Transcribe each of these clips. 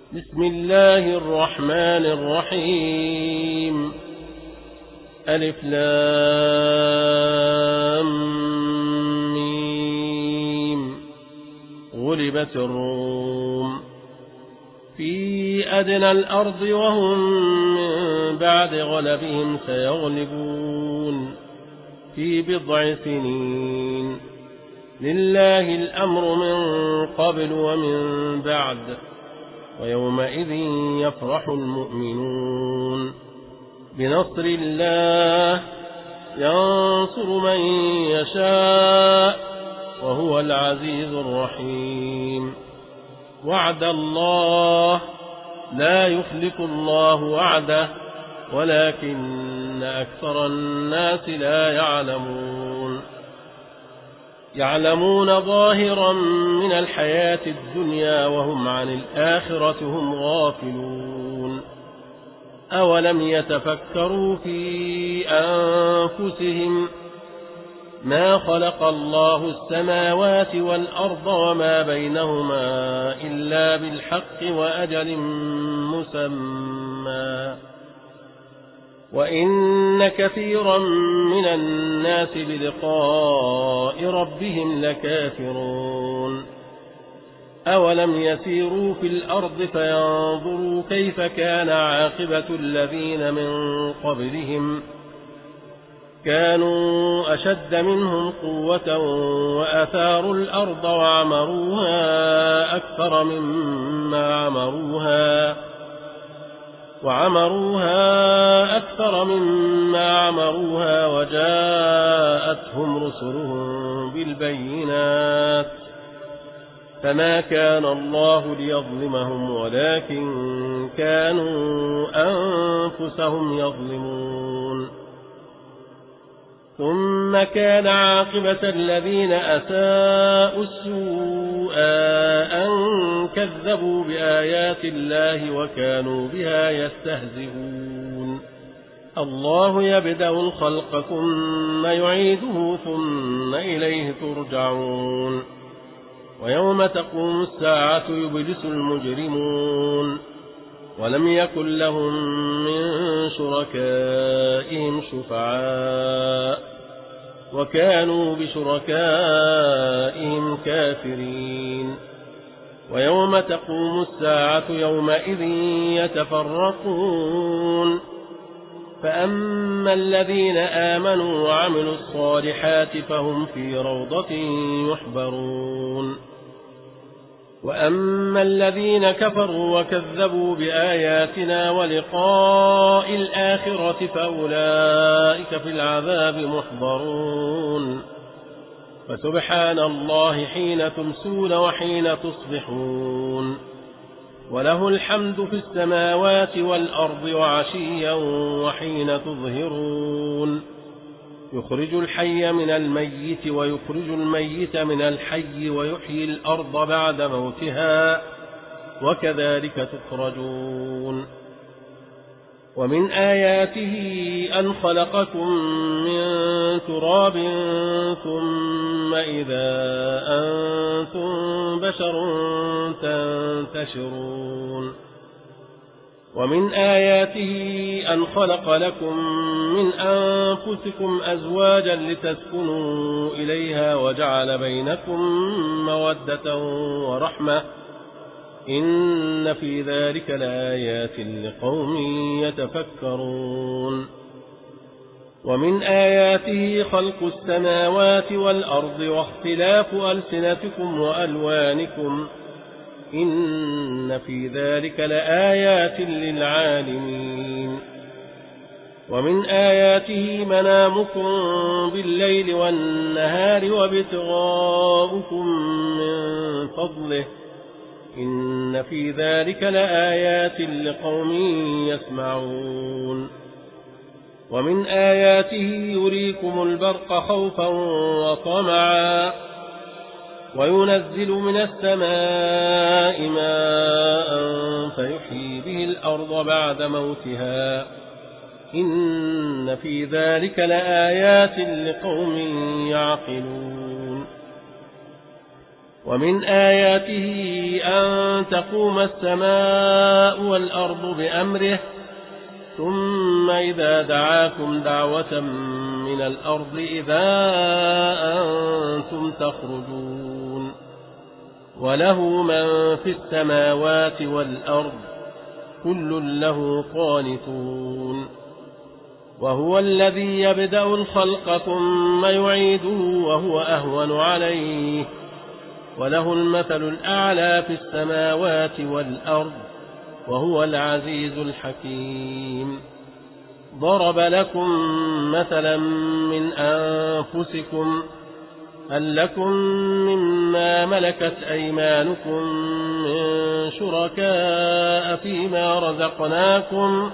بسم الله الرحمن الرحيم. ألف لام ميم. غلبت الروم في أدنى الأرض وهم من بعد غلبهم سيغلبون في بضع سنين. لله الأمر من قبل ومن بعد ويومئذ يفرح المؤمنون بنصر الله ينصر من يشاء وهو العزيز الرحيم. وعد الله لا يخلف الله وعده ولكن أكثر الناس لا يعلمون. يعلمون ظاهرا من الحياة الدنيا وهم عن الآخرة هم غافلون. أولم يتفكروا في أنفسهم ما خلق الله السماوات والأرض وما بينهما إلا بالحق وأجل مسمى وإن كثيرا من الناس بلقاء ربهم لكافرون. أولم يسيروا في الأرض فينظروا كيف كان عاقبة الذين من قبلهم كانوا أشد منهم قوة وأثاروا الأرض وعمروها أكثر مما عمروها وجاءتهم رسلهم بالبينات فما كان الله ليظلمهم ولكن كانوا أنفسهم يظلمون. ثم كان عاقبة الذين أساءوا السوء أن كذبوا بآيات الله وكانوا بها يستهزئون. الله يبدأ الخلق ثم يعيده ثم إليه ترجعون. ويوم تقوم الساعة يبلس المجرمون ولم يكن لهم من شركائهم شفعاء وكانوا بشركائهم كافرين. ويوم تقوم الساعة يومئذ يتفرقون فأما الذين آمنوا وعملوا الصالحات فهم في روضة يحبرون وأما الذين كفروا وكذبوا بآياتنا ولقاء الآخرة فأولئك في العذاب محضرون. فسبحان الله حين تمسون وحين تصبحون وله الحمد في السماوات والأرض وعشيا وحين تظهرون. يخرج الحي من الميت ويخرج الميت من الحي ويحيي الأرض بعد موتها وكذلك تخرجون. ومن آياته أن خلقكم من تراب ثم إذا أنتم بشر تنتشرون. ومن آياته أن خلق لكم من أنفسكم أزواجا لتسكنوا إليها وجعل بينكم مودة ورحمة إن في ذلك لآيات لقوم يتفكرون. ومن آياته خلق السماوات والأرض واختلاف ألسنتكم وألوانكم إن في ذلك لآيات للعالمين. ومن آياته منامكم بالليل والنهار وابتغاؤكم من فضله إن في ذلك لآيات لقوم يسمعون. ومن آياته يريكم البرق خوفا وطمعا وينزل من السماء ماء فيحيي به الأرض بعد موتها إن في ذلك لآيات لقوم يعقلون. ومن آياته أن تقوم السماء والأرض بأمره ثم إذا دعاكم دعوة من الأرض إذا أنتم تخرجون وله من في السماوات والأرض كل له قانتون وهو الذي يبدأ الخلق ثم يعيده وهو أهون عليه وله المثل الأعلى في السماوات والأرض وهو العزيز الحكيم ضرب لكم مثلا من أنفسكم هل لكم مما ملكت أيمانكم من شركاء فيما رزقناكم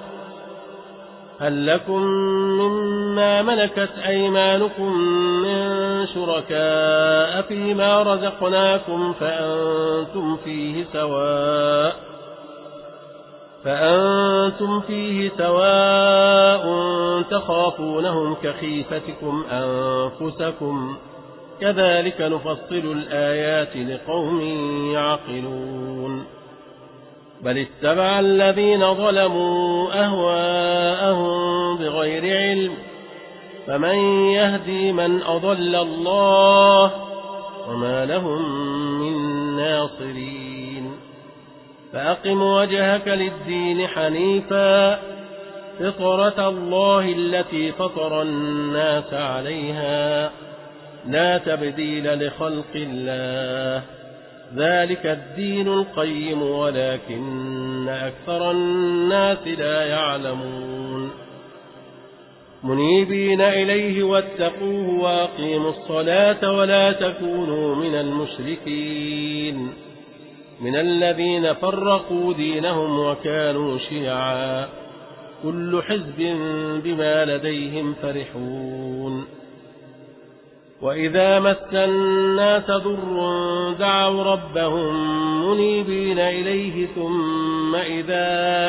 فأنتم فيه سواء تخافونهم كخيفتكم أنفسكم كذلك نفصل الآيات لقوم يعقلون بل اتبع الذين ظلموا أهواءهم بغير علم فمن يهدي من أضل الله وما لهم من ناصرين فأقم وجهك للدين حنيفا فطرة الله التي فطر الناس عليها لا تبديل لخلق الله ذلك الدين القيم ولكن أكثر الناس لا يعلمون منيبين إليه واتقوه وأقيموا الصلاة ولا تكونوا من المشركين من الذين فرقوا دينهم وكانوا شيعا كل حزب بما لديهم فرحون وإذا مس الناس ضر دعوا ربهم منيبين إليه ثم إذا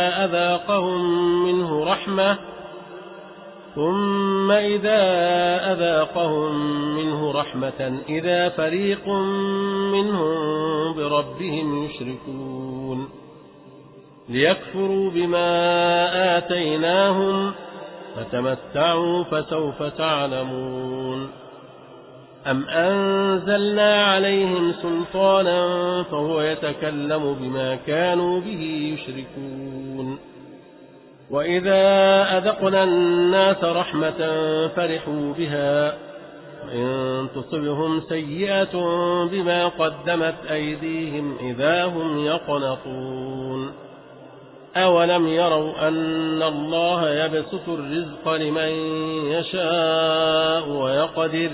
أذاقهم منه رحمة إذا فريق منهم بربهم يشركون ليكفروا بما آتيناهم فتمتعوا فسوف تعلمون أم أنزلنا عليهم سلطانا فهو يتكلم بما كانوا به يشركون وإذا أذقنا الناس رحمة فرحوا بها وإن تصبهم سيئة بما قدمت أيديهم إذا هم يقنطون أولم يروا أن الله يبسط الرزق لمن يشاء ويقدر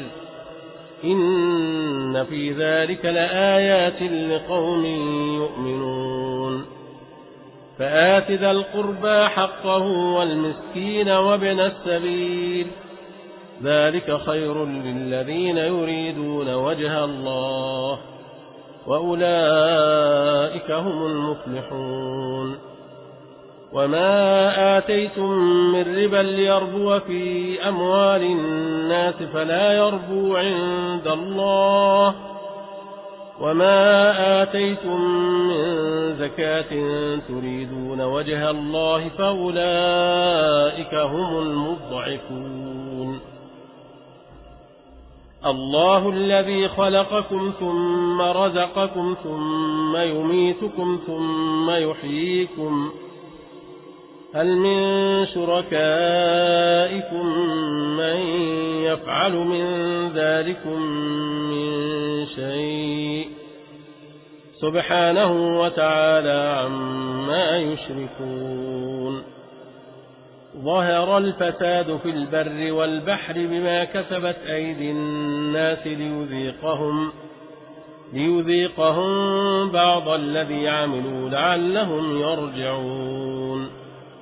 إن في ذلك لآيات لقوم يؤمنون فآت ذا القربى حقه والمسكين وابن السبيل ذلك خير للذين يريدون وجه الله وأولئك هم المفلحون وما آتيتم من ربا ليربو في أموال الناس فلا يربو عند الله وما آتيتم من زكاة تريدون وجه الله فأولئك هم المضعفون الله الذي خلقكم ثم رزقكم ثم يميتكم ثم يحييكم هل من شركائكم من يفعل من ذلكم من شيء سبحانه وتعالى عما يشركون ظهر الفساد في البر والبحر بما كسبت أيدي الناس ليذيقهم بعض الذي عملوا لعلهم يرجعون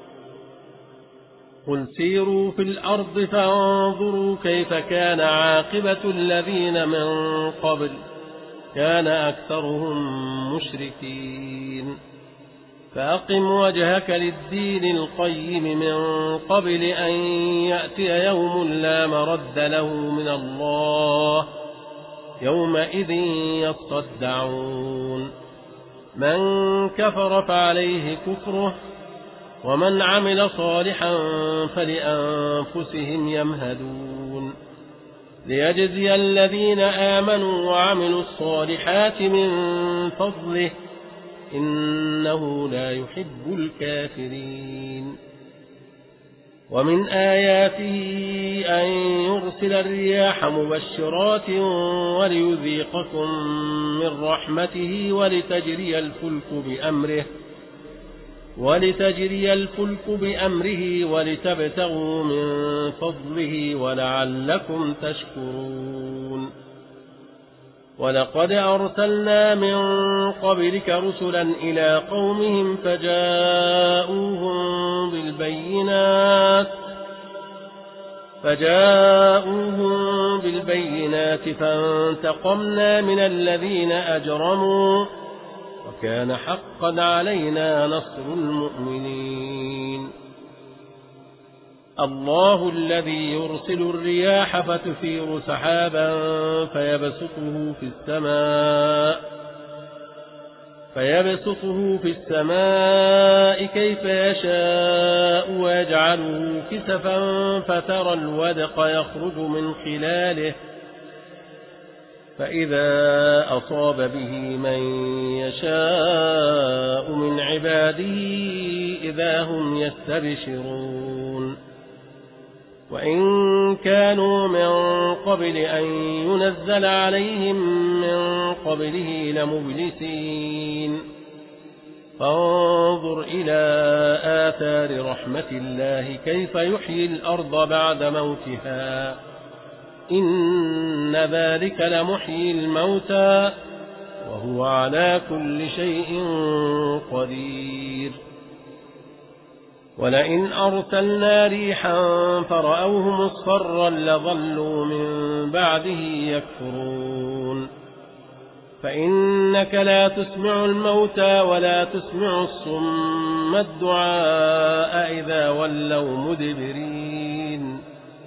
قل سيروا في الأرض فانظروا كيف كان عاقبة الذين من قبل كان أكثرهم مشركين فأقم وجهك للدين القيم من قبل أن يأتي يوم لا مرد له من الله يومئذ يصدعون من كفر فعليه كفره ومن عمل صالحا فلأنفسهم يمهدون ليجزي الذين آمنوا وعملوا الصالحات من فضله إنه لا يحب الكافرين ومن آياته أن يرسل الرياح مبشرات وليذيقكم من رحمته ولتجري الفلك بأمره ولتبتغوا من فضله ولعلكم تشكرون ولقد أرسلنا من قبلك رسلا إلى قومهم فجاءوهم بالبينات فانتقمنا من الذين أجرموا وكان حقا علينا نصر المؤمنين الله الذي يرسل الرياح فتثير سحابا فيبسطه في السماء كيف يشاء ويجعله كسفا فترى الودق يخرج من خلاله فإذا أصاب به من يشاء من عباده إذا هم يستبشرون وإن كانوا من قبل أن ينزل عليهم من قبله لمبلسين فانظر إلى آثار رحمة الله كيف يحيي الأرض بعد موتها إن ذلك لمحيي الموتى وهو على كل شيء قدير ولئن أرسلنا ريحا فرأوه مصفرا لظلوا من بعده يكفرون فإنك لا تسمع الموتى ولا تسمع الصم الدعاء إذا ولوا مدبرين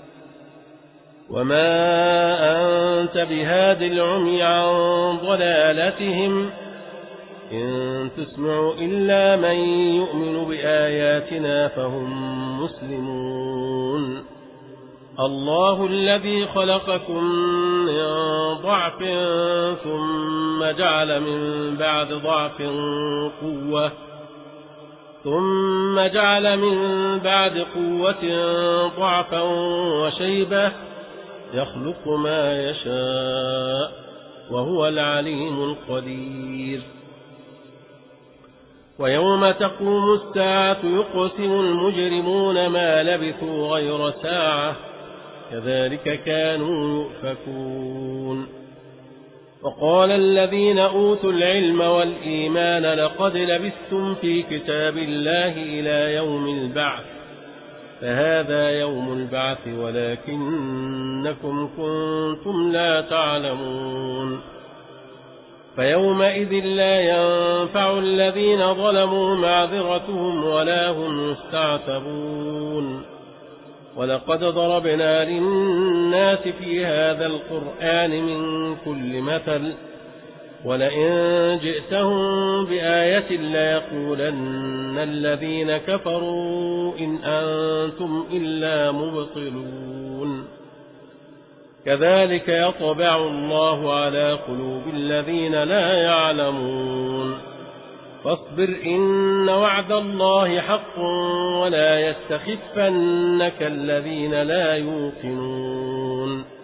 وما أنت بهاد العمي عن ضلالتهم إن تسمع إلا من يؤمن بآياتنا فهم مسلمون الله الذي خلقكم من ضعف ثم جعل من بعد قوة ضعفا وشيبة يخلق ما يشاء وهو العليم القدير ويوم تقوم الساعة يقسم المجرمون ما لبثوا غير ساعة كذلك كانوا يؤفكون وقال الذين أوتوا العلم والإيمان لقد لبثتم في كتاب الله إلى يوم البعث فهذا يوم البعث ولكنكم كنتم لا تعلمون فيومئذ لا ينفع الذين ظلموا معذرتهم ولا هم يستعتبون ولقد ضربنا للناس في هذا القرآن من كل مثل ولئن جئتهم بآية ليقولن الذين كفروا إن أنتم إلا مبطلون كذلك يطبع الله على قلوب الذين لا يعلمون فاصبر إن وعد الله حق ولا يستخفنك الذين لا يوقنون